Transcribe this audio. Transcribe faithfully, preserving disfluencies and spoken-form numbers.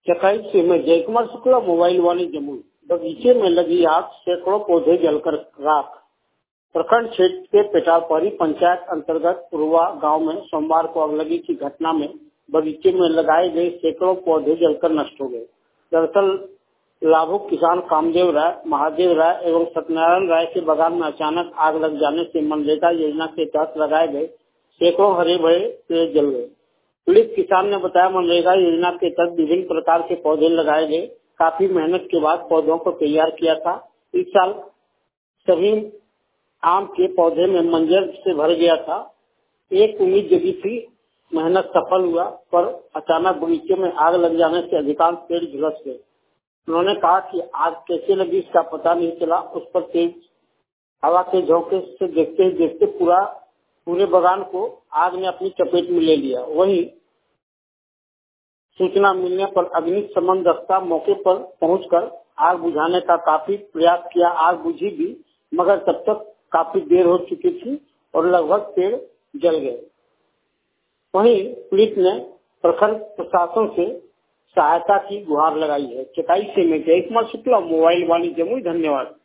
चकाई से में जयकुमार शुक्ला मोबाइल वाली जमुई। बगीचे में लगी आग, सैकड़ों पौधे जलकर राख। प्रखंड क्षेत्र के पेटापरी पंचायत अंतर्गत उर्वा गांव में सोमवार को अगलगी की घटना में बगीचे में लगाए गए सैकड़ों पौधे जलकर नष्ट हो गए। दरअसल लाभुक किसान कामदेव राय, महादेव राय एवं सत्यनारायण राय के बगान में अचानक आग लग जाने से मनरेगा योजना के तहत लगाए गए सैकड़ों हरे भरे पेड़ जल गए। पीड़ित किसान ने बताया, मनरेगा योजना के तहत विभिन्न प्रकार के पौधे लगाए गए। काफी मेहनत के बाद पौधों को तैयार किया था। इस साल सभी आम के पौधे में मंजर से भर गया था। एक उम्मीद जगी थी, मेहनत सफल हुआ, पर अचानक बगीचे में आग लग जाने से अधिकांश पेड़ झुलस गए। उन्होंने कहा कि आग कैसे लगी इसका पता नहीं चला। उस पर तेज हवा के झोंके से देखते ही देखते पूरा पूरे बगान को आग ने अपनी चपेट में ले लिया। वहीं सूचना मिलने पर अग्निशमन दस्ता मौके पर पहुंचकर आग बुझाने का काफी प्रयास किया। आग बुझी भी, मगर तब तक काफी देर हो चुकी थी और लगभग पेड़ जल गए। वहीं पुलिस ने प्रखंड प्रशासन से सहायता की गुहार लगाई है। चकाई से में जयकुमार शुक्ला मोबाइल वाली जमुई। धन्यवाद।